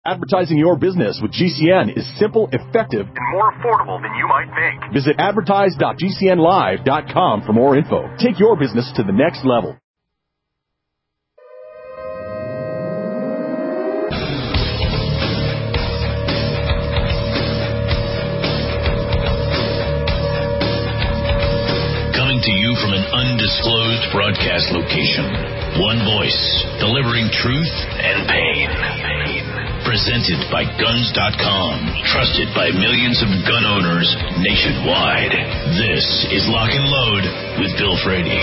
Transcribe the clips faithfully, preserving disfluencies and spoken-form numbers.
Advertising your business with G C N is simple, effective, and more affordable than you might think. Visit advertise dot g c n live dot com for more info. Take your business to the next level. Coming to you from an undisclosed broadcast location. One voice, delivering truth and pain. Presented by guns dot com, trusted by millions of gun owners nationwide. This is Lock and Load with Bill Frady.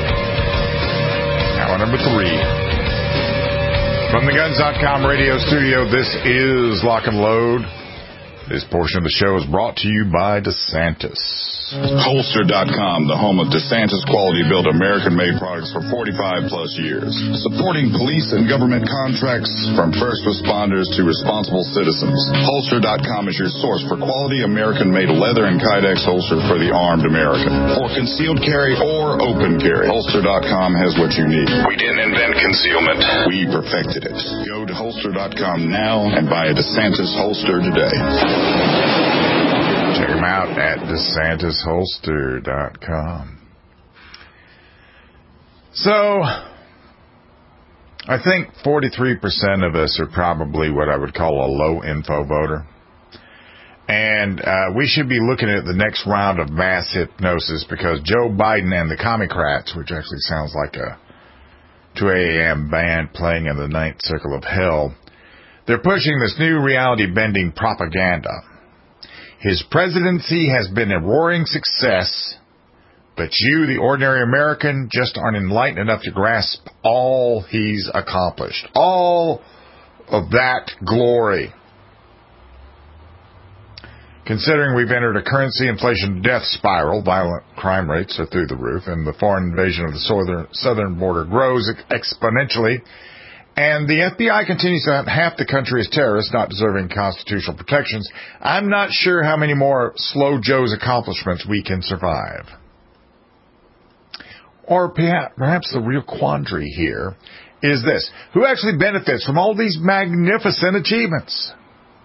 Hour number three. From the guns dot com radio studio, this is Lock and Load. This portion of the show is brought to you by DeSantis. Holster dot com, the home of DeSantis quality-built American-made products for forty-five plus years. Supporting police and government contracts from first responders to responsible citizens. Holster dot com is your source for quality American-made leather and Kydex holster for the armed American. For concealed carry or open carry, Holster dot com has what you need. We didn't invent concealment. We perfected it. Go to Holster dot com now and buy a DeSantis holster today. Check them out at DeSantis Holster dot com. So, I think forty-three percent of us are probably what I would call a low-info voter. And uh, we should be looking at the next round of mass hypnosis because Joe Biden and the Commie-crats, which actually sounds like a two a.m. band playing in the ninth circle of hell, they're pushing this new reality-bending propaganda. His presidency has been a roaring success, but you, the ordinary American, just aren't enlightened enough to grasp all he's accomplished. All of that glory. Considering we've entered a currency inflation death spiral, violent crime rates are through the roof, and the foreign invasion of the southern, southern border grows exponentially, and the F B I continues to have half the country as terrorists, not deserving constitutional protections, I'm not sure how many more Slow Joe's accomplishments we can survive. Or perhaps the real quandary here is this. Who actually benefits from all these magnificent achievements?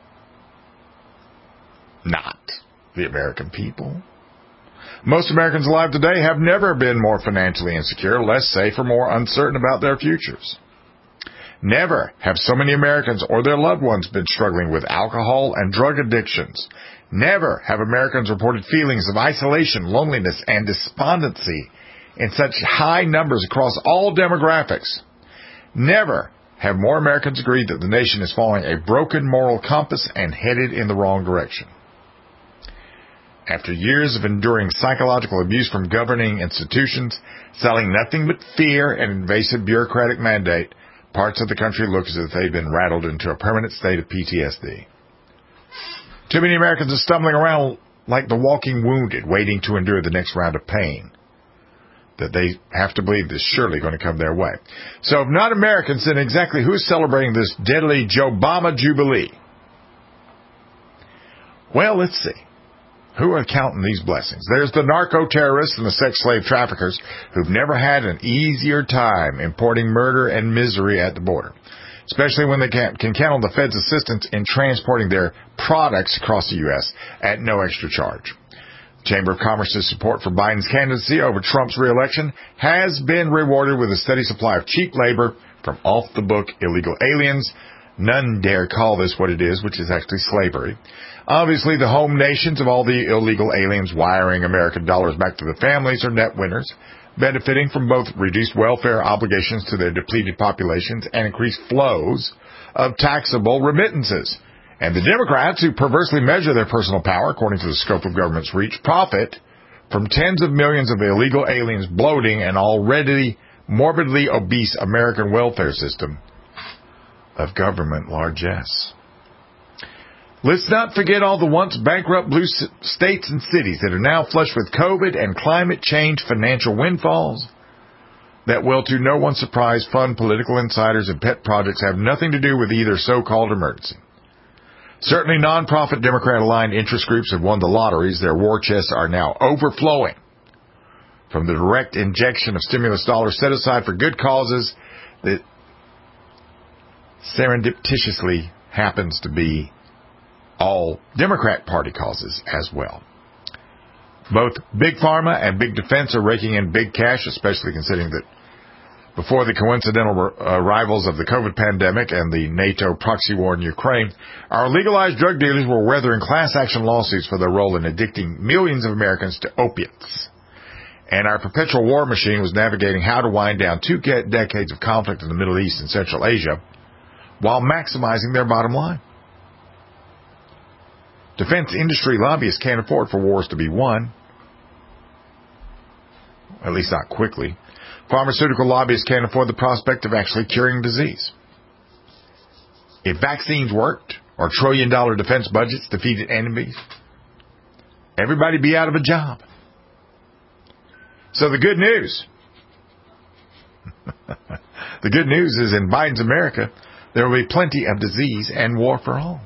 Not the American people. Most Americans alive today have never been more financially insecure, less safe, or more uncertain about their futures. Never have so many Americans or their loved ones been struggling with alcohol and drug addictions. Never have Americans reported feelings of isolation, loneliness, and despondency in such high numbers across all demographics. Never have more Americans agreed that the nation is following a broken moral compass and headed in the wrong direction. After years of enduring psychological abuse from governing institutions, selling nothing but fear and invasive bureaucratic mandate, parts of the country look as if they've been rattled into a permanent state of P T S D. Too many Americans are stumbling around like the walking wounded, waiting to endure the next round of pain that they have to believe is surely going to come their way. So if not Americans, then exactly who's celebrating this deadly Joe Obama Jubilee? Well, let's see. Who are counting these blessings? There's the narco-terrorists and the sex slave traffickers who've never had an easier time importing murder and misery at the border, especially when they can, can count on the Fed's assistance in transporting their products across the U S at no extra charge. The Chamber of Commerce's support for Biden's candidacy over Trump's re-election has been rewarded with a steady supply of cheap labor from off-the-book illegal aliens. None dare call this what it is, which is actually slavery. Obviously, the home nations of all the illegal aliens wiring American dollars back to the families are net winners, benefiting from both reduced welfare obligations to their depleted populations and increased flows of taxable remittances. And the Democrats, who perversely measure their personal power according to the scope of government's reach, profit from tens of millions of illegal aliens bloating an already morbidly obese American welfare system of government largesse. Let's not forget all the once bankrupt blue states and cities that are now flush with COVID and climate change financial windfalls that will, to no one's surprise, fund political insiders and pet projects have nothing to do with either so-called emergency. Certainly non-profit Democrat-aligned interest groups have won the lotteries. Their war chests are now overflowing from the direct injection of stimulus dollars set aside for good causes that serendipitously happens to be all Democrat Party causes as well. Both Big Pharma and Big Defense are raking in big cash, especially considering that before the coincidental arrivals of the COVID pandemic and the NATO proxy war in Ukraine, our legalized drug dealers were weathering class action lawsuits for their role in addicting millions of Americans to opiates. And our perpetual war machine was navigating how to wind down two decades of conflict in the Middle East and Central Asia while maximizing their bottom line. Defense industry lobbyists can't afford for wars to be won, at least not quickly. Pharmaceutical lobbyists can't afford the prospect of actually curing disease. If vaccines worked, or trillion-dollar defense budgets defeated enemies, everybody'd be out of a job. So the good news, the good news is in Biden's America, there will be plenty of disease and war for all.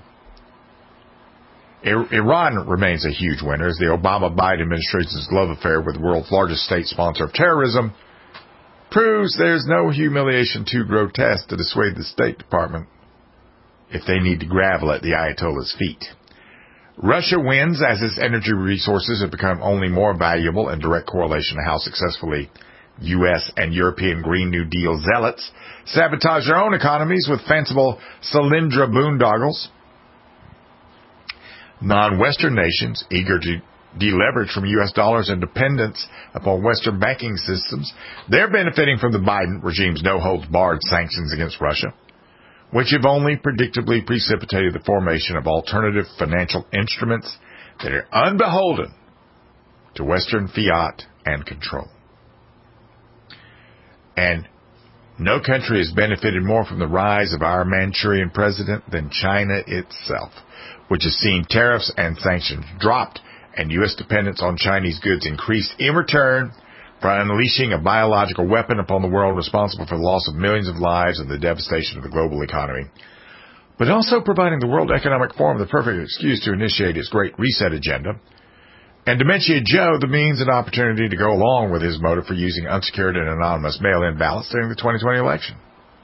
Iran remains a huge winner as the Obama-Biden administration's love affair with the world's largest state sponsor of terrorism proves there's no humiliation too grotesque to dissuade the State Department if they need to gravel at the Ayatollah's feet. Russia wins as its energy resources have become only more valuable in direct correlation to how successfully U S and European Green New Deal zealots sabotage their own economies with fanciful Solyndra boondoggles. Non-Western nations, eager to deleverage from U S dollars and dependence upon Western banking systems, they're benefiting from the Biden regime's no-holds-barred sanctions against Russia, which have only predictably precipitated the formation of alternative financial instruments that are unbeholden to Western fiat and control. And no country has benefited more from the rise of our Manchurian president than China itself, which has seen tariffs and sanctions dropped and U S dependence on Chinese goods increased in return for unleashing a biological weapon upon the world responsible for the loss of millions of lives and the devastation of the global economy, but also providing the World Economic Forum the perfect excuse to initiate its Great Reset agenda, and Dementia Joe the means and opportunity to go along with his motive for using unsecured and anonymous mail-in ballots during the twenty twenty election.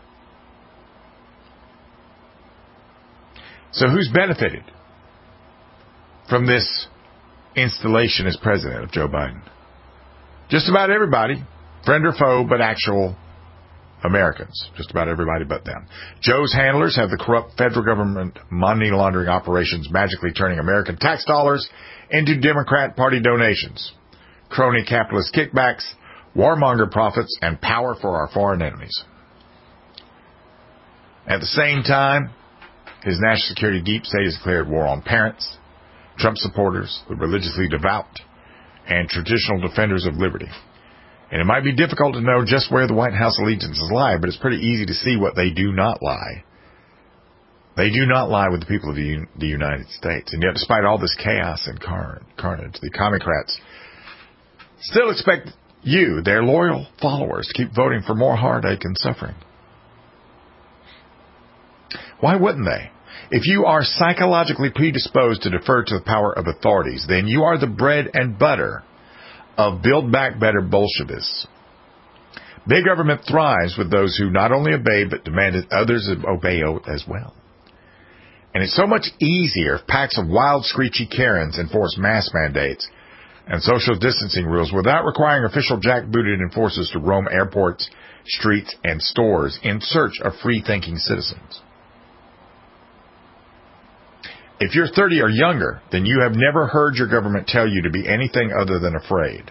So who's benefited from this installation as president of Joe Biden? Just about everybody, friend or foe, but actual Americans. Just about everybody but them. Joe's handlers have the corrupt federal government money laundering operations magically turning American tax dollars into Democrat Party donations, crony capitalist kickbacks, warmonger profits, and power for our foreign enemies. At the same time, his national security deep state has declared war on parents, Trump supporters, the religiously devout, and traditional defenders of liberty. And it might be difficult to know just where the White House allegiances lie, but it's pretty easy to see what they do not lie. They do not lie with the people of the, the United States. And yet, despite all this chaos and car- carnage, the Commocrats still expect you, their loyal followers, to keep voting for more heartache and suffering. Why wouldn't they? If you are psychologically predisposed to defer to the power of authorities, then you are the bread and butter of Build Back Better Bolshevists. Big government thrives with those who not only obey, but demand that others obey as well. And it's so much easier if packs of wild, screechy Karens enforce mask mandates and social distancing rules without requiring official jackbooted enforcers to roam airports, streets, and stores in search of free-thinking citizens. If you're thirty or younger, then you have never heard your government tell you to be anything other than afraid.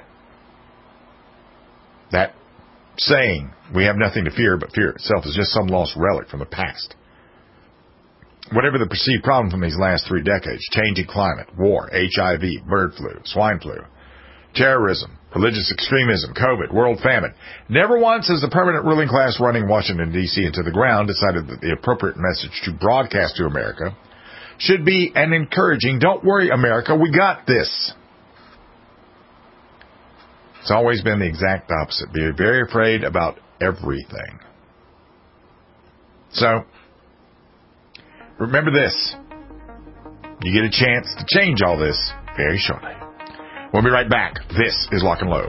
That saying, we have nothing to fear but fear itself, is just some lost relic from the past. Whatever the perceived problem from these last three decades, changing climate, war, H I V, bird flu, swine flu, terrorism, religious extremism, COVID, world famine, never once has the permanent ruling class running Washington, D C into the ground decided that the appropriate message to broadcast to America should be an encouraging, don't worry, America, we got this. It's always been the exact opposite. Be very afraid about everything. So, remember this. You get a chance to change all this very shortly. We'll be right back. This is Lock and Load.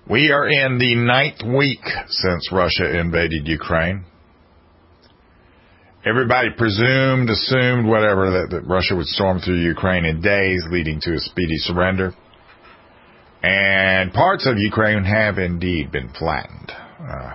We are in the ninth week since Russia invaded Ukraine. Everybody presumed, assumed, whatever, that, that Russia would storm through Ukraine in days, leading to a speedy surrender. And parts of Ukraine have indeed been flattened. Uh,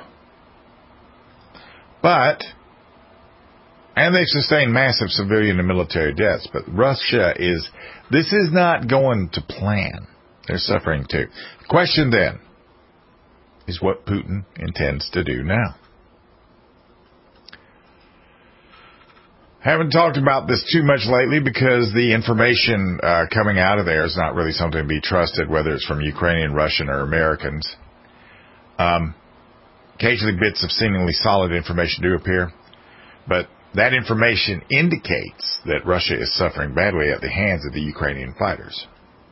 but, and they've sustained massive civilian and military deaths, but Russia is, this is not going to plan. They're suffering too. The question then is what Putin intends to do now. Haven't talked about this too much lately because the information uh, coming out of there is not really something to be trusted, whether it's from Ukrainian, Russian, or Americans. Um, occasionally bits of seemingly solid information do appear, but that information indicates that Russia is suffering badly at the hands of the Ukrainian fighters.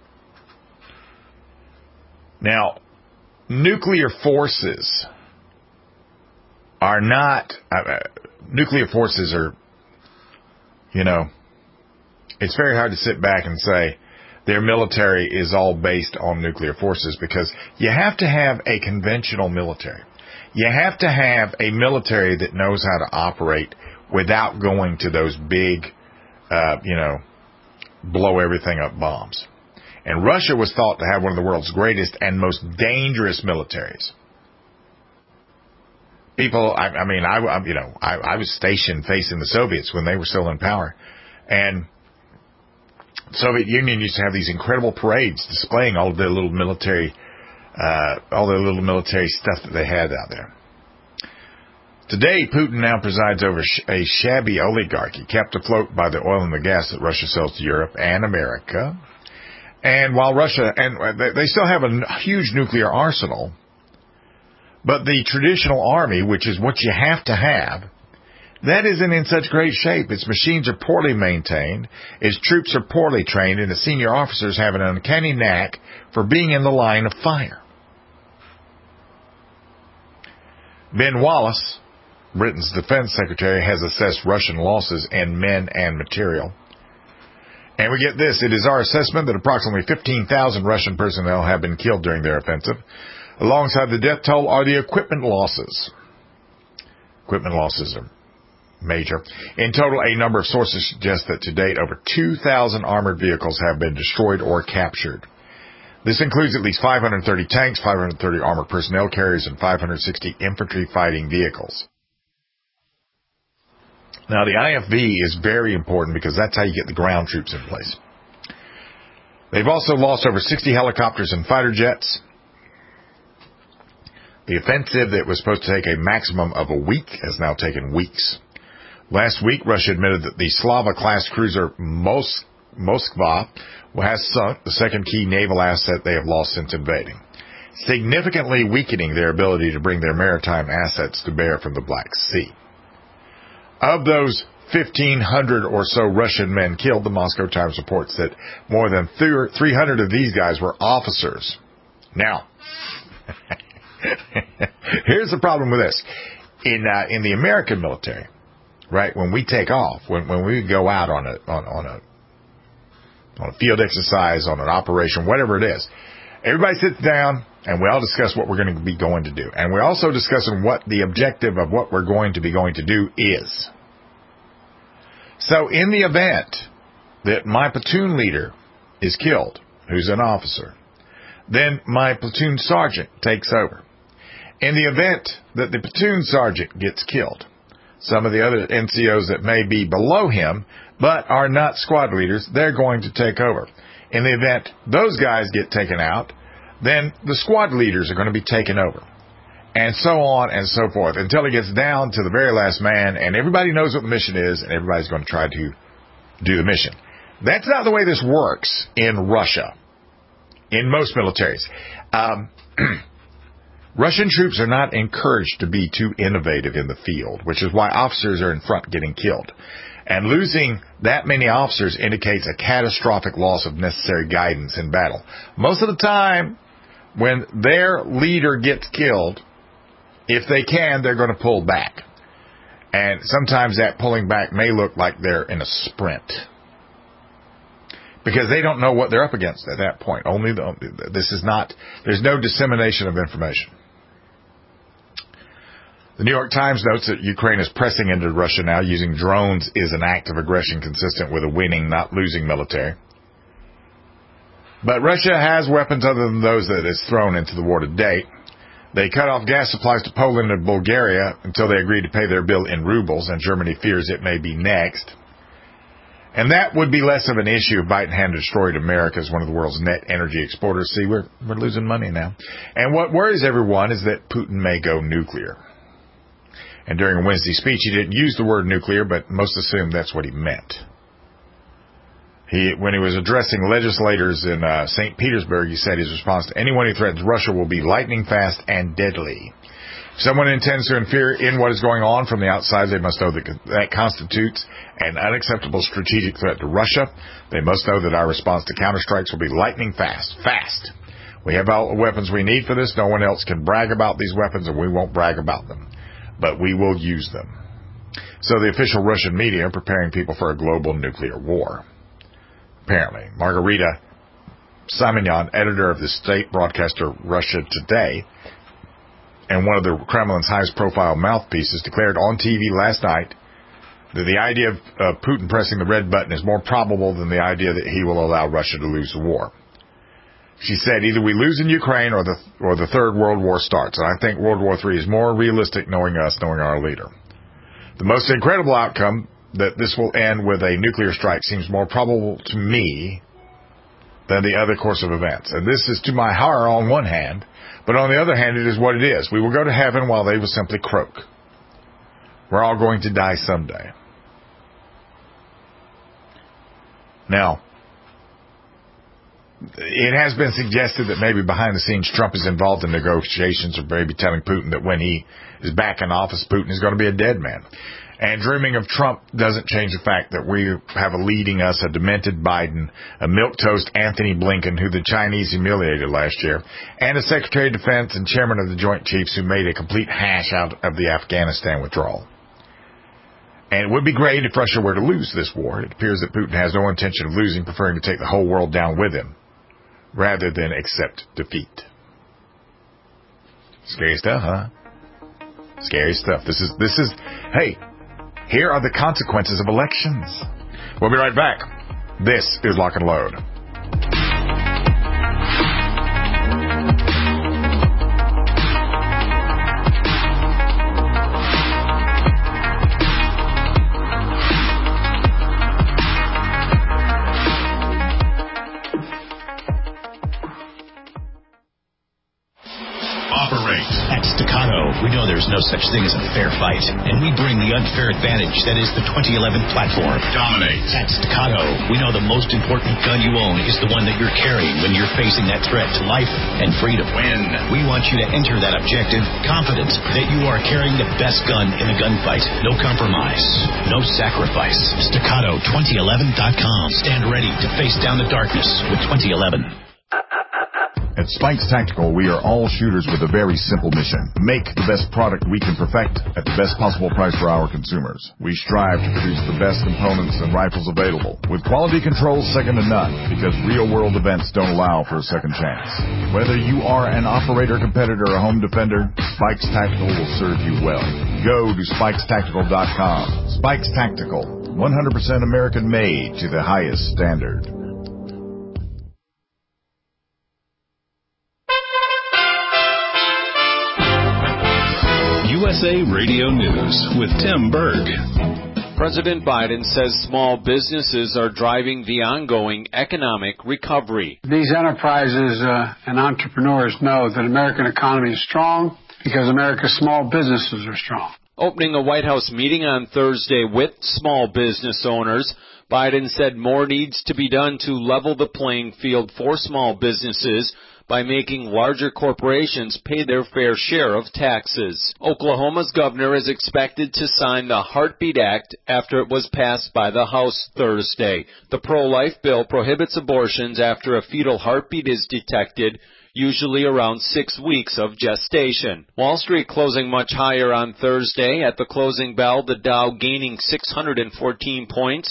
Now, nuclear forces are not, uh, nuclear forces are, you know, it's very hard to sit back and say their military is all based on nuclear forces, because you have to have a conventional military. You have to have a military that knows how to operate without going to those big, uh, you know, blow everything up bombs. And Russia was thought to have one of the world's greatest and most dangerous militaries. People, I, I mean, I, you know, I, I was stationed facing the Soviets when they were still in power, and the Soviet Union used to have these incredible parades displaying all of their little military, uh, all their little military stuff that they had out there. Today, Putin now presides over a shabby oligarchy kept afloat by the oil and the gas that Russia sells to Europe and America. And while Russia, and they still have a huge nuclear arsenal, but the traditional army, which is what you have to have, that isn't in such great shape. Its machines are poorly maintained, its troops are poorly trained, and the senior officers have an uncanny knack for being in the line of fire. Ben Wallace, Britain's defense secretary, has assessed Russian losses in men and material. And we get this: it is our assessment that approximately fifteen thousand Russian personnel have been killed during their offensive. Alongside the death toll are the equipment losses. Equipment losses are major. In total, a number of sources suggest that to date over two thousand armored vehicles have been destroyed or captured. This includes at least five hundred thirty tanks, five hundred thirty armored personnel carriers, and five hundred sixty infantry fighting vehicles. Now, the I F V is very important because that's how you get the ground troops in place. They've also lost over sixty helicopters and fighter jets. The offensive that was supposed to take a maximum of a week has now taken weeks. Last week, Russia admitted that the Slava-class cruiser Mos- Moskva has sunk, the second key naval asset they have lost since invading, significantly weakening their ability to bring their maritime assets to bear from the Black Sea. Of those fifteen hundred or so Russian men killed, the Moscow Times reports that more than three hundred of these guys were officers. Now, here's the problem with this. In uh, in the American military, right, when we take off, when when we go out on a on, on a on a field exercise, on an operation, whatever it is, everybody sits down and we all discuss what we're going to be going to do. And we're also discussing what the objective of what we're going to be going to do is. So in the event that my platoon leader is killed, who's an officer, then my platoon sergeant takes over. In the event that the platoon sergeant gets killed, some of the other N C Os that may be below him but are not squad leaders, they're going to take over. In the event those guys get taken out, then the squad leaders are going to be taken over. And so on and so forth until it gets down to the very last man, and everybody knows what the mission is, and everybody's going to try to do the mission. That's not the way this works in Russia, in most militaries. Um, Russian troops are not encouraged to be too innovative in the field, which is why officers are in front getting killed. And losing that many officers indicates a catastrophic loss of necessary guidance in battle. Most of the time, when their leader gets killed, if they can, they're going to pull back. And sometimes that pulling back may look like they're in a sprint. because they don't know what they're up against at that point. Only the, this is not, there's no dissemination of information. The New York Times notes that Ukraine is pressing into Russia now. Using drones is an act of aggression consistent with a winning, not losing military. But Russia has weapons other than those that it's thrown into the war to date. They cut off gas supplies to Poland and Bulgaria until they agreed to pay their bill in rubles, and Germany fears it may be next. And that would be less of an issue if Biden hadn't destroyed America as one of the world's net energy exporters. See, we're, we're losing money now. And what worries everyone is that Putin may go nuclear. And during a Wednesday speech, he didn't use the word nuclear, but most assume that's what he meant. He, when he was addressing legislators in uh, Saint Petersburg, he said his response to anyone who threatens Russia will be lightning fast and deadly. If someone intends to interfere in what is going on from the outside, they must know that that constitutes an unacceptable strategic threat to Russia. They must know that our response to counterstrikes will be lightning fast. Fast. We have all the weapons we need for this. No one else can brag about these weapons, and we won't brag about them. But we will use them. So the official Russian media are preparing people for a global nuclear war. Apparently. Margarita Simonyan, editor of the state broadcaster Russia Today, and one of the Kremlin's highest profile mouthpieces, declared on T V last night that the idea of uh, Putin pressing the red button is more probable than the idea that he will allow Russia to lose the war. She said, either we lose in Ukraine or the or the Third World War starts. And I think World War Three is more realistic knowing us, knowing our leader. The most incredible outcome, that this will end with a nuclear strike, seems more probable to me than the other course of events. And this is to my horror on one hand, but on the other hand, it is what it is. We will go to heaven while they will simply croak. We're all going to die someday. Now, it has been suggested that maybe behind the scenes Trump is involved in negotiations, or maybe telling Putin that when he is back in office, Putin is going to be a dead man. And dreaming of Trump doesn't change the fact that we have a leading us, a demented Biden, a milquetoast Anthony Blinken, who the Chinese humiliated last year, and a Secretary of Defense and Chairman of the Joint Chiefs who made a complete hash out of the Afghanistan withdrawal. And it would be great if Russia were to lose this war. It appears that Putin has no intention of losing, preferring to take the whole world down with him, rather than accept defeat. Scary stuff, huh? Scary stuff. This is, this is, hey, here are the consequences of elections. We'll be right back. This is Lock and Load. We know there's no such thing as a fair fight, and we bring the unfair advantage that is the twenty eleven platform. Dominate. At Staccato, we know the most important gun you own is the one that you're carrying when you're facing that threat to life and freedom. Win. We want you to enter that objective confident that you are carrying the best gun in the gunfight. No compromise. No sacrifice. Staccato twenty eleven dot com. Stand ready to face down the darkness with twenty eleven. At Spikes Tactical, we are all shooters with a very simple mission. Make the best product we can perfect at the best possible price for our consumers. We strive to produce the best components and rifles available, with quality controls second to none, because real-world events don't allow for a second chance. Whether you are an operator, competitor, or home defender, Spikes Tactical will serve you well. Go to spikes tactical dot com. Spikes Tactical, one hundred percent American-made to the highest standard. U S A Radio News with Tim Berg. President Biden says small businesses are driving the ongoing economic recovery. These enterprises uh, and entrepreneurs know that the American economy is strong because America's small businesses are strong. Opening a White House meeting on Thursday with small business owners, Biden said more needs to be done to level the playing field for small businesses by making larger corporations pay their fair share of taxes. Oklahoma's governor is expected to sign the Heartbeat Act after it was passed by the House Thursday. The pro-life bill prohibits abortions after a fetal heartbeat is detected, usually around six weeks of gestation. Wall Street closing much higher on Thursday. At the closing bell, the Dow gaining six hundred fourteen points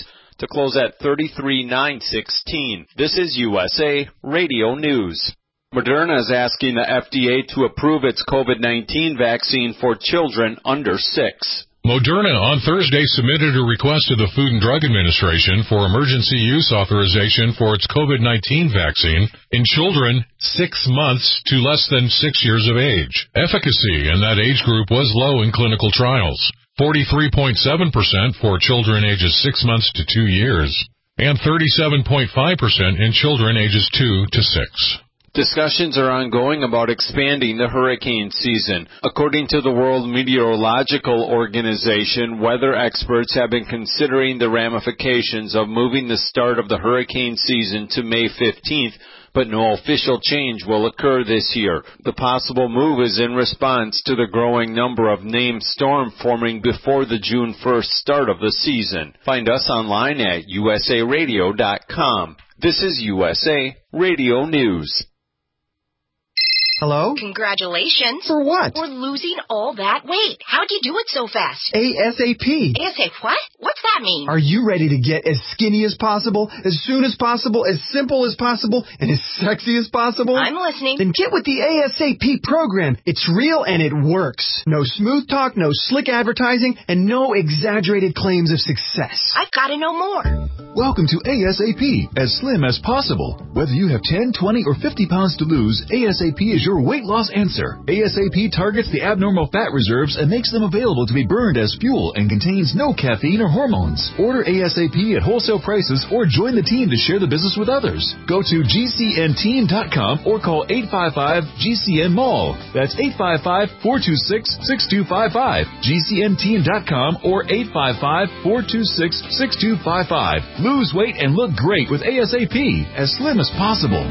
to close at thirty-three nine sixteen. This is U S A Radio News. Moderna is asking the F D A to approve its COVID nineteen vaccine for children under six. Moderna on Thursday submitted a request to the Food and Drug Administration for emergency use authorization for its COVID nineteen vaccine in children six months to less than six years of age. Efficacy in that age group was low in clinical trials, forty-three point seven percent for children ages six months to two years, and thirty-seven point five percent in children ages two to six. Discussions are ongoing about expanding the hurricane season. According to the World Meteorological Organization, weather experts have been considering the ramifications of moving the start of the hurricane season to May fifteenth, but no official change will occur this year. The possible move is in response to the growing number of named storms forming before the June first start of the season. Find us online at U S A radio dot com. This is U S A Radio News. Hello? Congratulations. For what? For losing all that weight. How'd you do it so fast? ASAP. ASAP what? What's that mean? Are you ready to get as skinny as possible, as soon as possible, as simple as possible, and as sexy as possible? I'm listening. Then get with the ASAP program. It's real and it works. No smooth talk, no slick advertising, and no exaggerated claims of success. I've got to know more. Welcome to ASAP, as slim as possible. Whether you have ten, twenty, or fifty pounds to lose, ASAP is your weight loss answer. ASAP targets the abnormal fat reserves and makes them available to be burned as fuel and contains no caffeine or hormones. Order ASAP at wholesale prices or join the team to share the business with others. Go to G C N team dot com or call eight five five G C N mall. That's eight five five, four two six, six two five five. G C N team dot com or eight five five, four two six, six two five five. Lose weight and look great with ASAP, as slim as possible.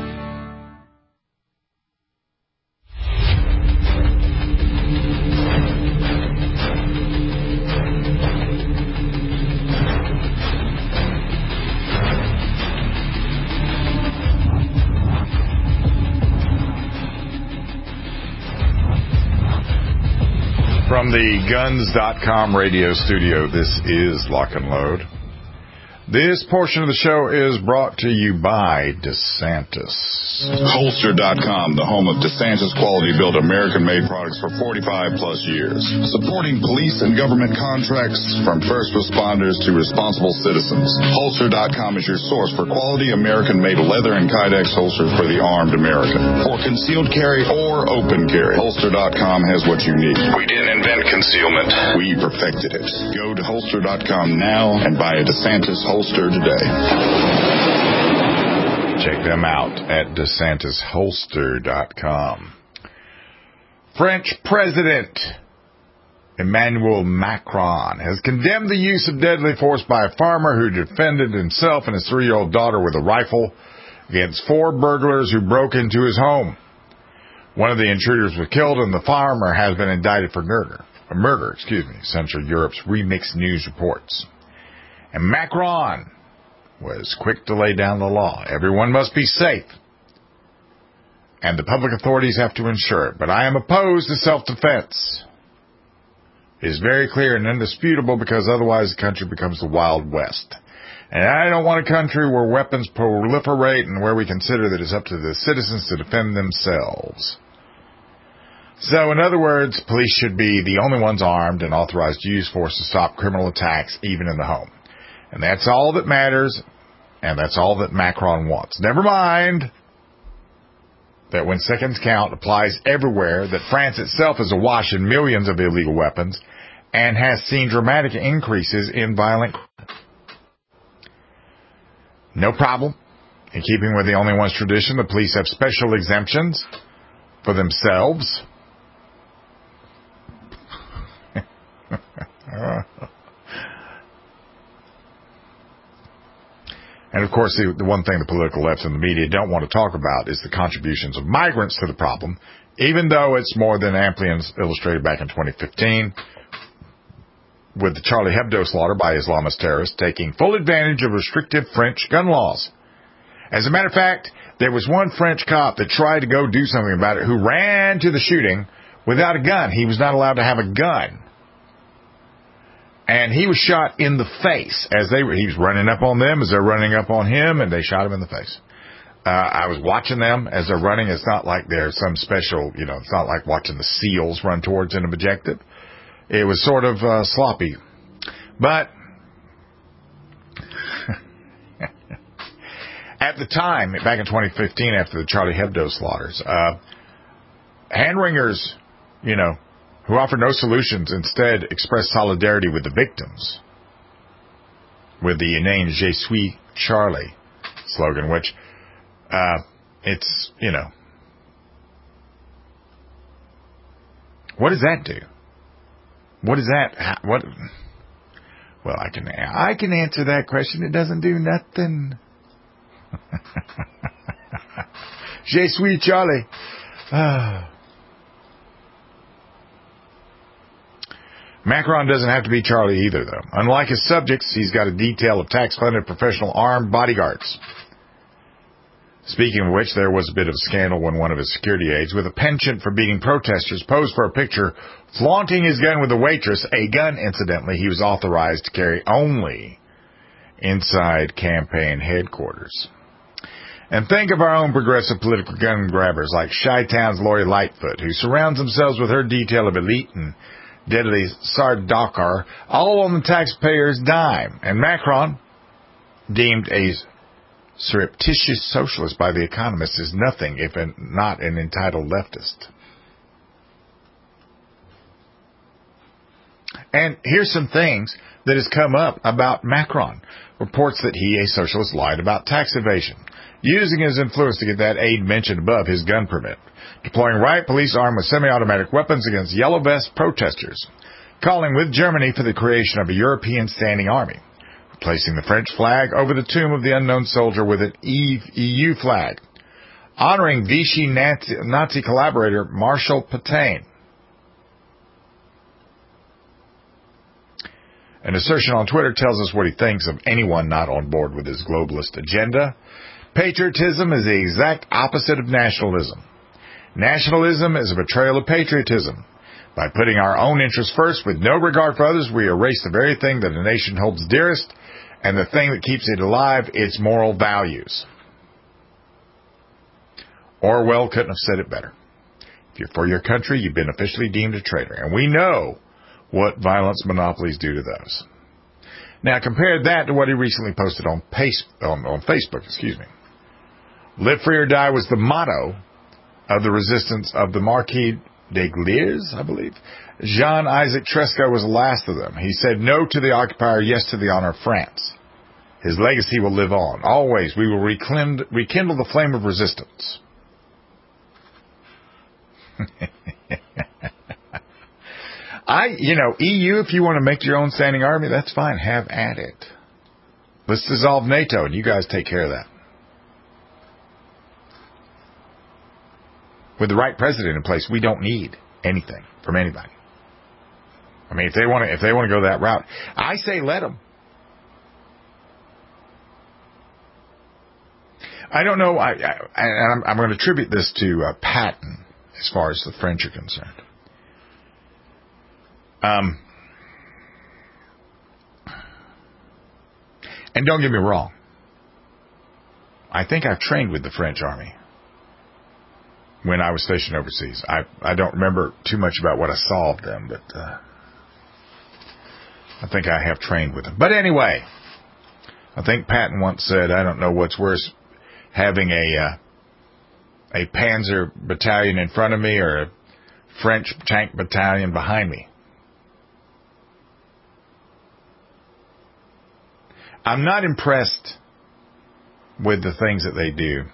From the guns dot com radio studio, this is Lock and Load. This portion of the show is brought to you by DeSantis. Holster dot com, the home of DeSantis quality-built American-made products for forty-five plus years. Supporting police and government contracts from first responders to responsible citizens. Holster dot com is your source for quality American-made leather and Kydex holsters for the armed American. For concealed carry or open carry, Holster dot com has what you need. We didn't invent concealment. We perfected it. Go to Holster dot com now and buy a DeSantis holster today. Check them out at DeSantis Holster dot com. French President Emmanuel Macron has condemned the use of deadly force by a farmer who defended himself and his three-year-old daughter with a rifle against four burglars who broke into his home. One of the intruders was killed, and the farmer has been indicted for murder. Murder, excuse me, Central Europe's Remix News reports. And Macron was quick to lay down the law. Everyone must be safe, and the public authorities have to ensure it. But I am opposed to self-defense. It is very clear and indisputable, because otherwise the country becomes the Wild West. And I don't want a country where weapons proliferate and where we consider that it's up to the citizens to defend themselves. So, in other words, police should be the only ones armed and authorized to use force to stop criminal attacks, even in the home. And that's all that matters, and that's all that Macron wants. Never mind that when seconds count applies everywhere, that France itself is awash in millions of illegal weapons and has seen dramatic increases in violent crime. No problem. In keeping with the only one's tradition, the police have special exemptions for themselves. And, of course, the, the one thing the political left and the media don't want to talk about is the contributions of migrants to the problem, even though it's more than amply illustrated back in twenty fifteen with the Charlie Hebdo slaughter by Islamist terrorists taking full advantage of restrictive French gun laws. As a matter of fact, there was one French cop that tried to go do something about it who ran to the shooting without a gun. He was not allowed to have a gun. And he was shot in the face as they were, he was running up on them as they're running up on him, and they shot him in the face. Uh, I was watching them as they're running. It's not like they're some special, you know, it's not like watching the SEALs run towards an objective. It was sort of uh, sloppy. But at the time, back in twenty fifteen, after the Charlie Hebdo slaughters, uh, hand-wringers, you know, who offered no solutions, instead expressed solidarity with the victims with the inane Je suis Charlie slogan, which uh, it's, you know, what does that do? What is that? What? Well, I can I can answer that question. It doesn't do nothing. Je suis Charlie. Ah. Macron doesn't have to be Charlie either, though. Unlike his subjects, he's got a detail of tax-funded professional armed bodyguards. Speaking of which, there was a bit of a scandal when one of his security aides, with a penchant for beating protesters, posed for a picture flaunting his gun with a waitress, a gun, incidentally, he was authorized to carry only inside campaign headquarters. And think of our own progressive political gun grabbers like Chi-Town's Lori Lightfoot, who surrounds themselves with her detail of elite and deadly Sardakar, all on the taxpayer's dime. And Macron, deemed a surreptitious socialist by the economists, is nothing if not an entitled leftist. And here's some things that has come up about Macron. Reports that he, a socialist, lied about tax evasion, using his influence to get that aide mentioned above his gun permit, deploying riot police armed with semi-automatic weapons against yellow vest protesters, calling with Germany for the creation of a European standing army, replacing the French flag over the tomb of the unknown soldier with an E U flag, honoring Vichy Nazi, Nazi collaborator Marshal Pétain. An assertion on Twitter tells us what he thinks of anyone not on board with his globalist agenda. Patriotism is the exact opposite of nationalism. Nationalism is a betrayal of patriotism. By putting our own interests first with no regard for others, we erase the very thing that a nation holds dearest and the thing that keeps it alive, its moral values. Orwell couldn't have said it better. If you're for your country, you've been officially deemed a traitor. And we know what violence monopolies do to those. Now compare that to what he recently posted on, pace, on, on Facebook. Excuse me. Live free or die was the motto of the resistance of the Marquis de Gliers, I believe. Jean-Isaac Tresco was the last of them. He said no to the occupier, yes to the honor of France. His legacy will live on. Always we will rekindle, rekindle the flame of resistance. I, you know, E U, if you want to make your own standing army, that's fine. Have at it. Let's dissolve NATO, and you guys take care of that. With the right president in place, we don't need anything from anybody. I mean, if they want to, if they want to go that route, I say let them. I don't know. I, I, I'm, I'm going to attribute this to uh, Patton as far as the French are concerned. Um, and don't get me wrong. I think I've trained with the French army when I was stationed overseas. I, I don't remember too much about what I saw of them, but uh, I think I have trained with them. But anyway, I think Patton once said, I don't know what's worse, having a uh, a Panzer battalion in front of me or a French tank battalion behind me. I'm not impressed with the things that they do.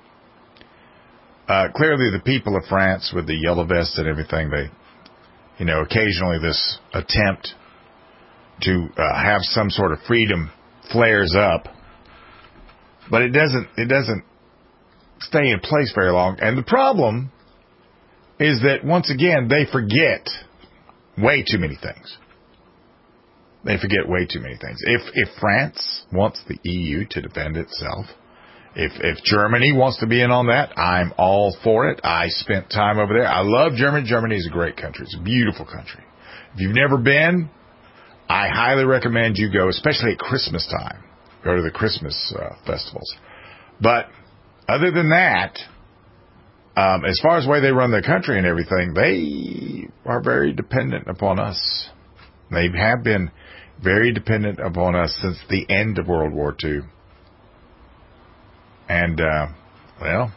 Uh, clearly, the people of France, with the yellow vests and everything, they, you know, occasionally this attempt to uh, have some sort of freedom flares up, but it doesn't. It doesn't stay in place very long. And the problem is that once again they forget way too many things. They forget way too many things. If if France wants the E U to defend itself, if if Germany wants to be in on that, I'm all for it. I spent time over there. I love Germany. Germany is a great country. It's a beautiful country. If you've never been, I highly recommend you go, especially at Christmas time. Go to the Christmas uh, festivals. But other than that, um, as far as the way they run their country and everything, they are very dependent upon us. They have been very dependent upon us since the end of World War Two. And, uh, well,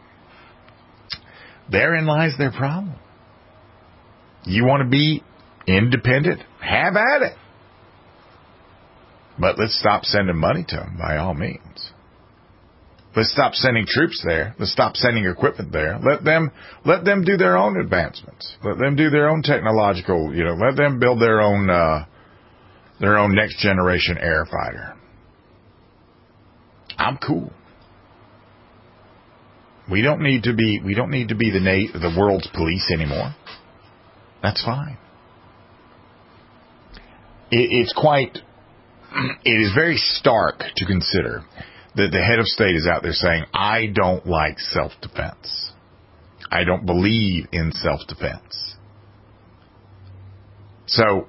therein lies their problem. You want to be independent? Have at it. But let's stop sending money to them by all means. Let's stop sending troops there. Let's stop sending equipment there. Let them let them do their own advancements. Let them do their own technological, you know, let them build their own uh, their own next generation air fighter. I'm cool. We don't need to be we don't need to be the na- the world's police anymore. That's fine. It, it's quite it is very stark to consider that the head of state is out there saying, I don't like self-defense. I don't believe in self-defense. So,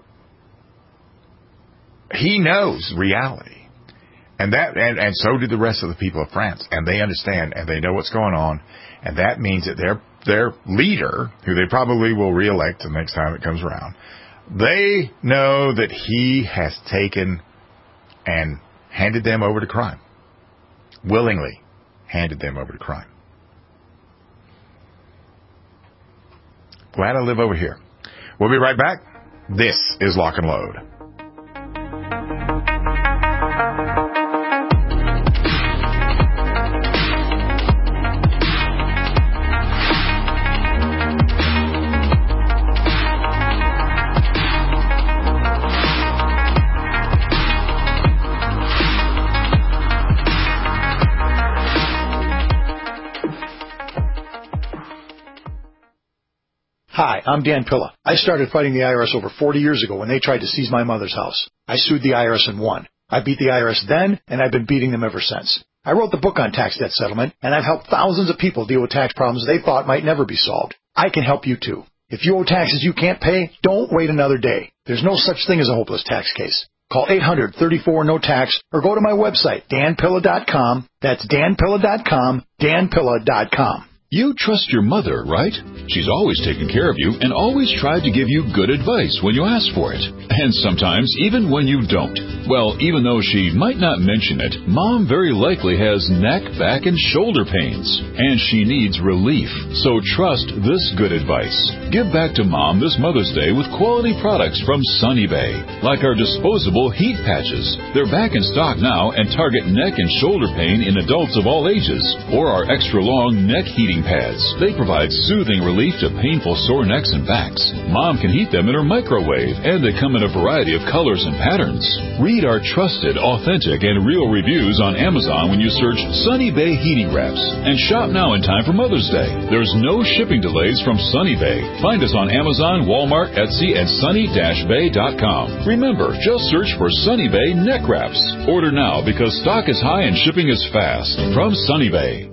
he knows reality. And that, and, and so do the rest of the people of France. And they understand, and they know what's going on. And that means that their, their leader, who they probably will re-elect the next time it comes around, they know that he has taken and handed them over to crime. Willingly handed them over to crime. Glad I live over here. We'll be right back. This is Lock and Load. Hi, I'm Dan Pilla. I started fighting the I R S over forty years ago when they tried to seize my mother's house. I sued the I R S and won. I beat the I R S then, and I've been beating them ever since. I wrote the book on tax debt settlement, and I've helped thousands of people deal with tax problems they thought might never be solved. I can help you too. If you owe taxes you can't pay, don't wait another day. There's no such thing as a hopeless tax case. Call eight hundred, thirty-four, no tax or go to my website, dan pilla dot com. That's dan pilla dot com, dan pilla dot com. You trust your mother, right? She's always taken care of you and always tried to give you good advice when you ask for it. And sometimes even when you don't. Well, even though she might not mention it, Mom very likely has neck, back, and shoulder pains. And she needs relief. So trust this good advice. Give back to Mom this Mother's Day with quality products from Sunny Bay. Like our disposable heat patches. They're back in stock now and target neck and shoulder pain in adults of all ages. Or our extra long neck heating pads. They provide soothing relief to painful sore necks and backs. Mom can heat them in her microwave, and they come in a variety of colors and patterns. Read our trusted, authentic, and real reviews on Amazon when you search Sunny Bay Heating Wraps, and shop now in time for Mother's Day. There's no shipping delays from Sunny Bay. Find us on Amazon, Walmart, Etsy, and sunny dash bay dot com. Remember, just search for Sunny Bay Neck Wraps. Order now because stock is high and shipping is fast. From Sunny Bay.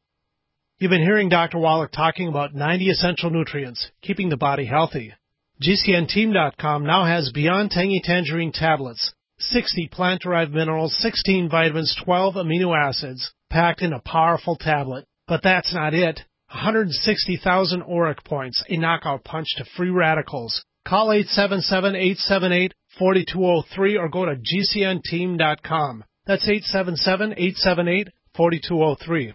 You've been hearing Doctor Wallach talking about ninety essential nutrients, keeping the body healthy. G C N team dot com now has Beyond Tangy Tangerine tablets, sixty plant-derived minerals, sixteen vitamins, twelve amino acids, packed in a powerful tablet. But that's not it. one hundred sixty thousand auric points, a knockout punch to free radicals. Call eight seven seven, eight seven eight, four two zero three or go to G C N team dot com. That's eight seven seven, eight seven eight, four two zero three.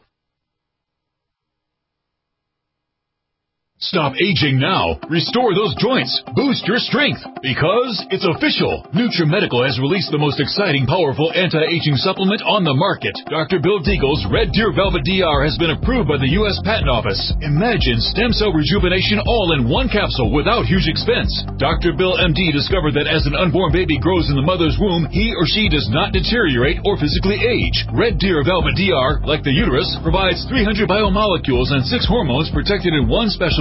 Stop aging now. Restore those joints. Boost your strength. Because it's official. NutriMedical has released the most exciting, powerful anti-aging supplement on the market. Doctor Bill Deagle's Red Deer Velvet D R has been approved by the U S Patent Office. Imagine stem cell rejuvenation all in one capsule without huge expense. Doctor Bill M D discovered that as an unborn baby grows in the mother's womb, he or she does not deteriorate or physically age. Red Deer Velvet D R, like the uterus, provides three hundred biomolecules and six hormones protected in one special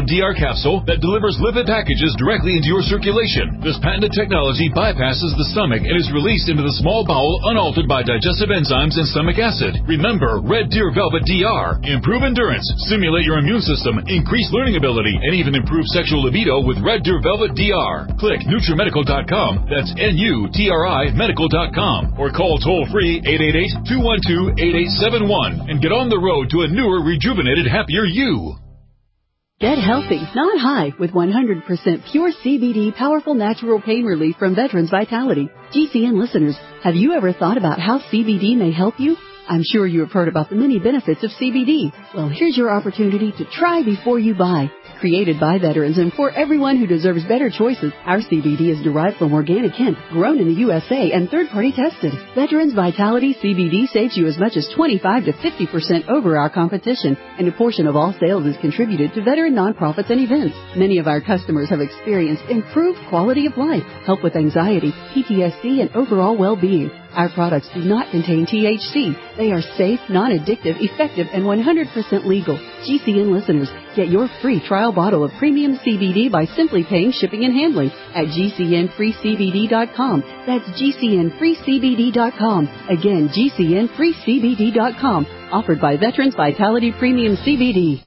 Velvet D R capsule that delivers lipid packages directly into your circulation. This patented technology bypasses the stomach and is released into the small bowel unaltered by digestive enzymes and stomach acid. Remember, Red Deer Velvet D R. Improve endurance, stimulate your immune system, increase learning ability, and even improve sexual libido with Red Deer Velvet D R. Click NutriMedical dot com. That's N U T R I medical dot com. Or call toll-free eight eight eight, two one two, eight eight seven one and get on the road to a newer, rejuvenated, happier you. Get healthy, not high, with one hundred percent pure C B D powerful natural pain relief from Veterans Vitality. G C N listeners, have you ever thought about how C B D may help you? I'm sure you have heard about the many benefits of C B D. Well, here's your opportunity to try before you buy. Created by veterans and for everyone who deserves better choices, our C B D is derived from organic hemp, grown in the U S A and third-party tested. Veterans Vitality C B D saves you as much as twenty-five to fifty percent over our competition, and a portion of all sales is contributed to veteran nonprofits and events. Many of our customers have experienced improved quality of life, help with anxiety, P T S D, and overall well-being. Our products do not contain T H C. They are safe, non-addictive, effective, and one hundred percent legal. G C N listeners, get your free trial bottle of premium C B D by simply paying shipping and handling at G C N free C B D dot com. That's G C N free C B D dot com. Again, G C N free C B D dot com. Offered by Veterans Vitality Premium C B D.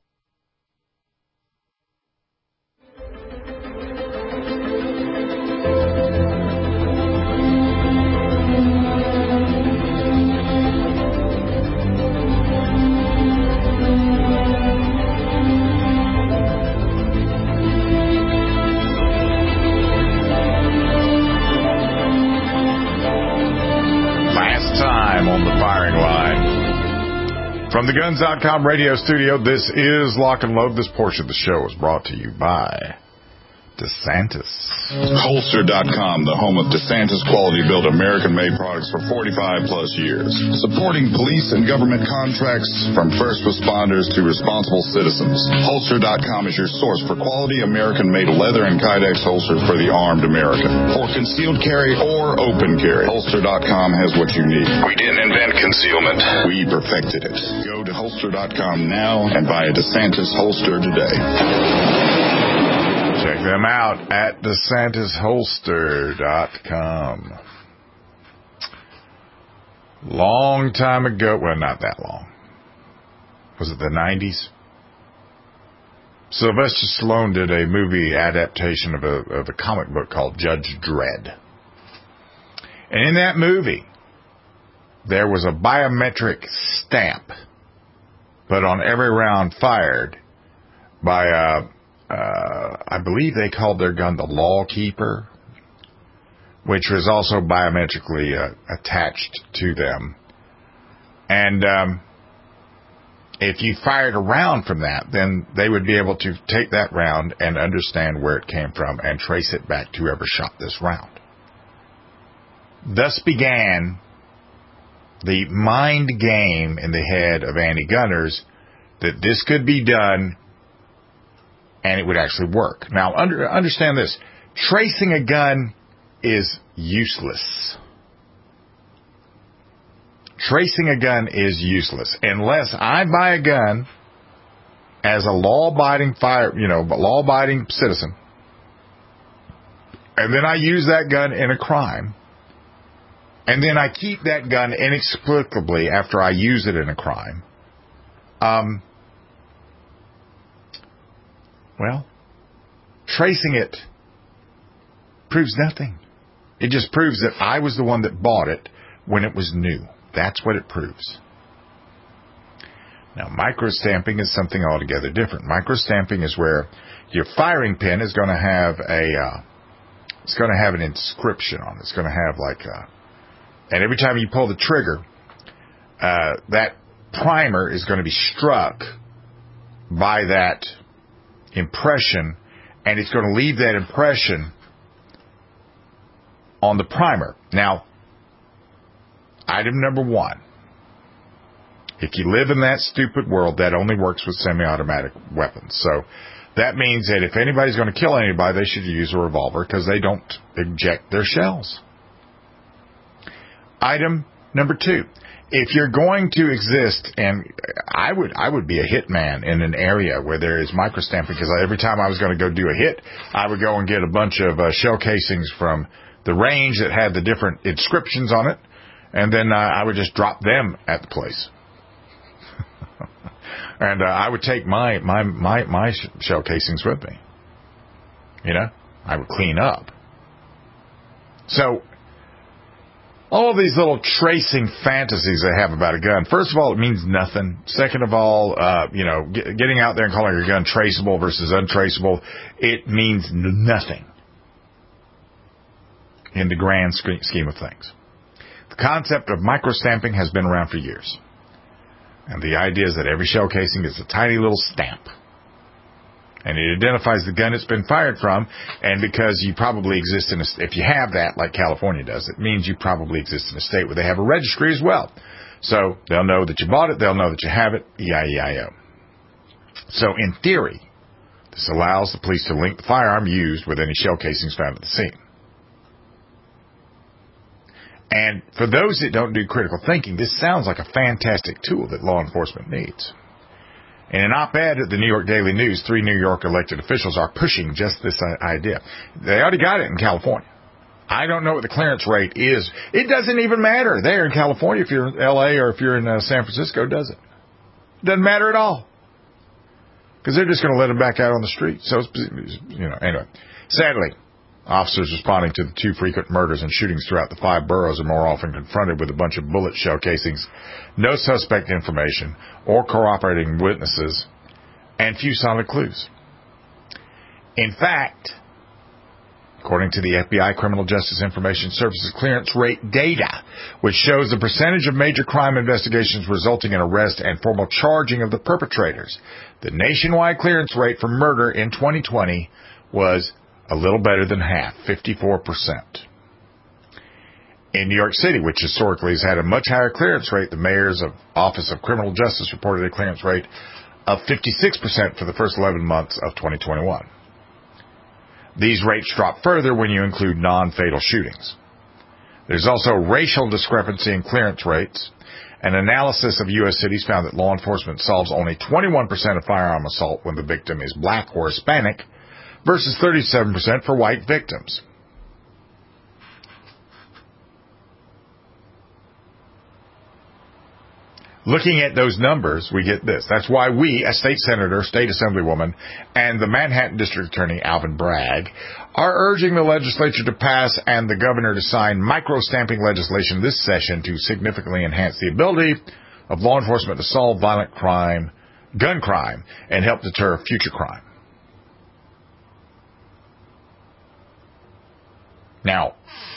From the Guns dot com radio studio, this is Lock and Load. This portion of the show is brought to you by DeSantis. Holster dot com, the home of DeSantis quality-built American-made products for forty-five plus years. Supporting police and government contracts from first responders to responsible citizens. Holster dot com is your source for quality American-made leather and Kydex holsters for the armed American. For concealed carry or open carry, Holster dot com has what you need. We didn't invent concealment. We perfected it. Go to Holster dot com now and buy a DeSantis holster today. Check them out at DeSantis Holster dot com. Long time ago, well, not that long. Was it the nineties? Sylvester Stallone did a movie adaptation of a, of a comic book called Judge Dredd. And in that movie, there was a biometric stamp put on every round fired by a Uh, I believe they called their gun the Law Keeper, which was also biometrically uh, attached to them. And um, if you fired a round from that, then they would be able to take that round and understand where it came from and trace it back to whoever shot this round. Thus began the mind game in the head of anti-gunners that this could be done and it would actually work. Now, under, understand this. Tracing a gun is useless. Tracing a gun is useless unless I buy a gun as a law-abiding fire, you know, law-abiding citizen, and then I use that gun in a crime, and then I keep that gun inexplicably after I use it in a crime. Um. Well, tracing it proves nothing. It just proves that I was the one that bought it when it was new. That's what it proves. Now, microstamping is something altogether different. Microstamping is where your firing pin is going to have a, uh, it's going to have an inscription on it. It's going to have like a, and every time you pull the trigger, uh, that primer is going to be struck by that impression, and it's going to leave that impression on the primer. Now, item number one, if you live in that stupid world, that only works with semi-automatic weapons. So that means that if anybody's going to kill anybody, they should use a revolver because they don't eject their shells. Item number two, if you're going to exist, and I would I would be a hitman in an area where there is microstamping, because every time I was going to go do a hit, I would go and get a bunch of uh, shell casings from the range that had the different inscriptions on it, and then uh, I would just drop them at the place. And uh, I would take my, my, my, my shell casings with me. You know? I would clean up. So, all of these little tracing fantasies they have about a gun, first of all, it means nothing. Second of all, uh, you know, get, getting out there and calling your gun traceable versus untraceable, it means nothing in the grand scheme of things. The concept of microstamping has been around for years. And the idea is that every shell casing is a tiny little stamp. And it identifies the gun it's been fired from. And because you probably exist in a, if you have that, like California does, it means you probably exist in a state where they have a registry as well. So they'll know that you bought it, they'll know that you have it, E I E I O. So in theory, this allows the police to link the firearm used with any shell casings found at the scene. And for those that don't do critical thinking, this sounds like a fantastic tool that law enforcement needs. In an op-ed at the New York Daily News, three New York elected officials are pushing just this idea. They already got it in California. I don't know what the clearance rate is. It doesn't even matter there in California if you're in L A or if you're in uh, San Francisco, does it? It doesn't matter at all. Because they're just going to let them back out on the street. So, you know, anyway. Sadly, officers responding to the two frequent murders and shootings throughout the five boroughs are more often confronted with a bunch of bullet shell casings, no suspect information, or cooperating witnesses, and few solid clues. In fact, according to the F B I Criminal Justice Information Services clearance rate data, which shows the percentage of major crime investigations resulting in arrest and formal charging of the perpetrators, the nationwide clearance rate for murder in twenty twenty was a little better than half, fifty-four percent. In New York City, which historically has had a much higher clearance rate, the mayor's Office of Criminal Justice reported a clearance rate of fifty-six percent for the first eleven months of twenty twenty-one. These rates drop further when you include non-fatal shootings. There's also racial discrepancy in clearance rates. An analysis of U S cities found that law enforcement solves only twenty-one percent of firearm assault when the victim is black or Hispanic, versus thirty-seven percent for white victims. Looking at those numbers, we get this. That's why we, a state senator, state assemblywoman, and the Manhattan District Attorney, Alvin Bragg, are urging the legislature to pass and the governor to sign micro-stamping legislation this session to significantly enhance the ability of law enforcement to solve violent crime, gun crime, and help deter future crime. Now,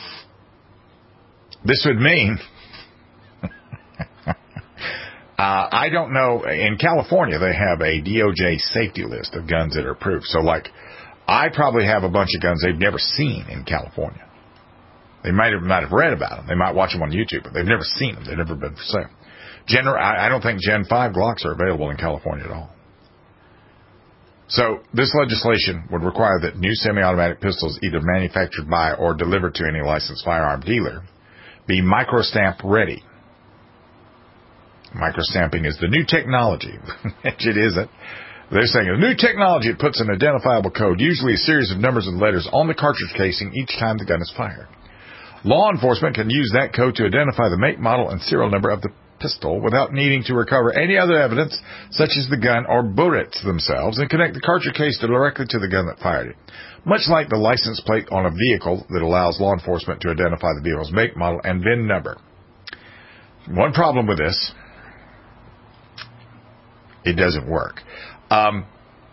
this would mean, uh, I don't know, in California they have a D O J safety list of guns that are approved. So, like, I probably have a bunch of guns they've never seen in California. They might have, might have read about them. They might watch them on YouTube, but they've never seen them. They've never been for sale. Gen, I don't think Gen five Glocks are available in California at all. So this legislation would require that new semi-automatic pistols either manufactured by or delivered to any licensed firearm dealer be microstamp ready. Microstamping is the new technology, which it isn't. They're saying a new technology. It puts an identifiable code, usually a series of numbers and letters, on the cartridge casing each time the gun is fired. Law enforcement can use that code to identify the make, model, and serial number of the pistol without needing to recover any other evidence, such as the gun or bullets themselves, and connect the cartridge case directly to the gun that fired it. Much like the license plate on a vehicle that allows law enforcement to identify the vehicle's make, model, and V I N number. One problem with this, it doesn't work. Um,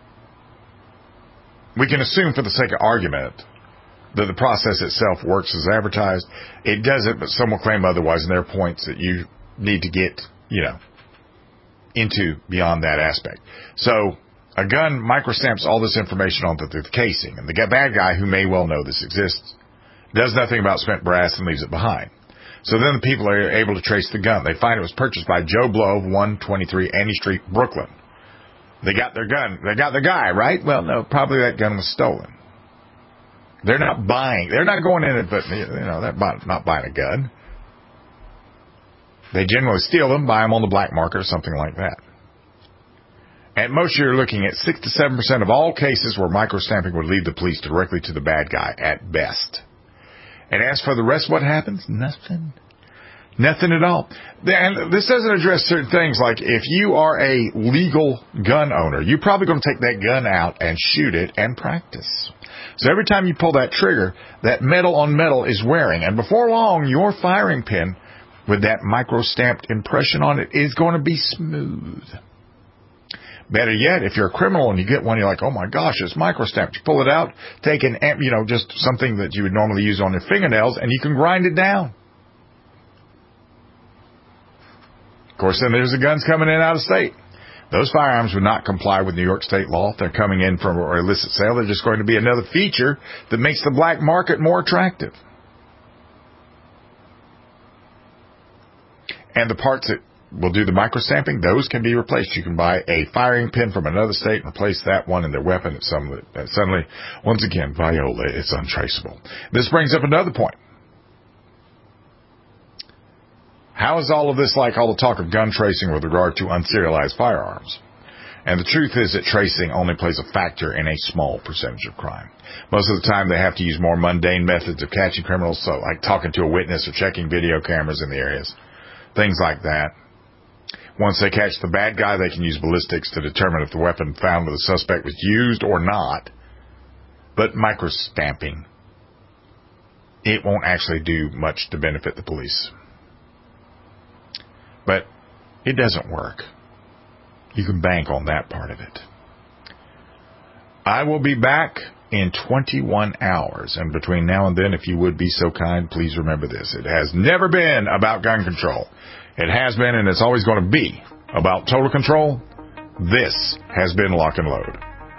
we can assume for the sake of argument that the process itself works as advertised. It doesn't, but some will claim otherwise, and there are points that you need to get, you know, into beyond that aspect. So a gun microstamps all this information onto the casing, and the bad guy, who may well know this exists, does nothing about spent brass and leaves it behind. So then the people are able to trace the gun. They find it was purchased by Joe Blow, one twenty-three Annie Street, Brooklyn. They got their gun. They got their guy, right? Well, no, probably that gun was stolen. They're not buying. They're not going in and, but, you know, they're not buying a gun. They generally steal them, buy them on the black market or something like that. At most, you're looking at six to seven percent of all cases where microstamping would lead the police directly to the bad guy at best. And as for the rest, what happens? Nothing. Nothing at all. And this doesn't address certain things like if you are a legal gun owner, you're probably going to take that gun out and shoot it and practice. So every time you pull that trigger, that metal on metal is wearing. And before long, your firing pin with that micro-stamped impression on it is going to be smooth. Better yet, if you're a criminal and you get one, you're like, oh my gosh, it's micro-stamped. You pull it out, take an, you know, just something that you would normally use on your fingernails, and you can grind it down. Of course, then there's the guns coming in out of state. Those firearms would not comply with New York state law if they're coming in from an illicit sale. They're just going to be another feature that makes the black market more attractive. And the parts that will do the microstamping, those can be replaced. You can buy a firing pin from another state and replace that one in their weapon. It's suddenly, suddenly, once again, Viola, it's untraceable. This brings up another point. How is all of this like all the talk of gun tracing with regard to unserialized firearms? And the truth is that tracing only plays a factor in a small percentage of crime. Most of the time they have to use more mundane methods of catching criminals, so like talking to a witness or checking video cameras in the areas. Things like that. Once they catch the bad guy, they can use ballistics to determine if the weapon found with the suspect was used or not. But microstamping, it won't actually do much to benefit the police. But it doesn't work. You can bank on that part of it. I will be back in twenty-one hours. And between now and then, if you would be so kind, please remember this. It has never been about gun control. It has been, and it's always going to be, about total control. This has been Lock and Load.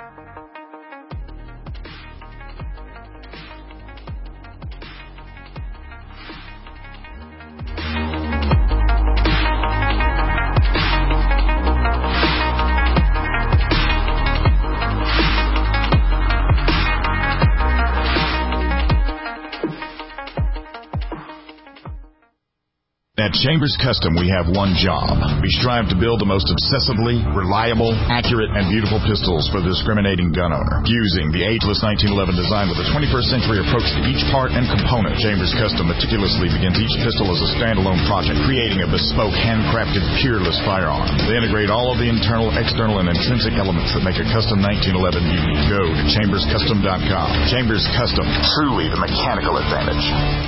At Chambers Custom, we have one job. We strive to build the most obsessively, reliable, accurate, and beautiful pistols for the discriminating gun owner. Fusing the ageless nineteen eleven design with a twenty-first century approach to each part and component, Chambers Custom meticulously begins each pistol as a standalone project, creating a bespoke, handcrafted, peerless firearm. They integrate all of the internal, external, and intrinsic elements that make a custom nineteen eleven unique. Go to chambers custom dot com. Chambers Custom, truly the mechanical advantage.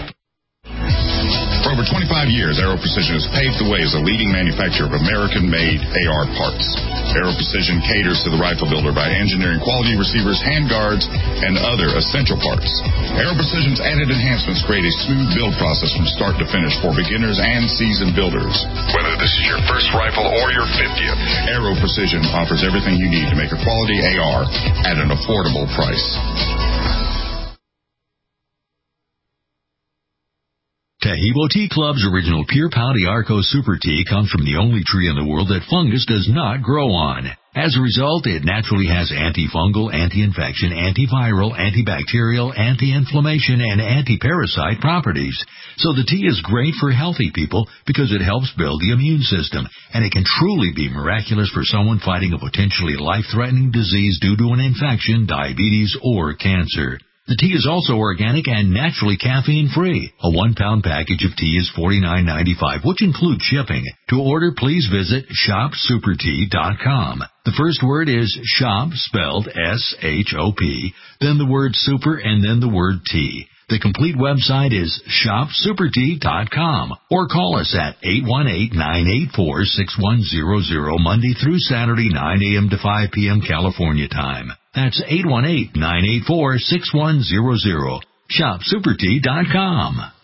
For over twenty-five years, Aero Precision has paved the way as a leading manufacturer of American-made A R parts. Aero Precision caters to the rifle builder by engineering quality receivers, handguards, and other essential parts. Aero Precision's added enhancements create a smooth build process from start to finish for beginners and seasoned builders. Whether this is your first rifle or your fiftieth, Aero Precision offers everything you need to make a quality A R at an affordable price. Taheebo Tea Club's original Pure Pau d'Arco Super Tea comes from the only tree in the world that fungus does not grow on. As a result, it naturally has antifungal, anti-infection, antiviral, antibacterial, anti-inflammation, and anti-parasite properties. So the tea is great for healthy people because it helps build the immune system, and it can truly be miraculous for someone fighting a potentially life-threatening disease due to an infection, diabetes, or cancer. The tea is also organic and naturally caffeine-free. A one-pound package of tea is forty-nine ninety-five, which includes shipping. To order, please visit shop super tea dot com. The first word is shop, spelled S H O P, then the word super, and then the word tea. The complete website is shop super tea dot com, or call us at eight one eight, nine eight four, six one zero zero Monday through Saturday, nine a.m. to five p.m. California time. That's eight one eight, nine eight four, six one zero zero. shop super tea dot com.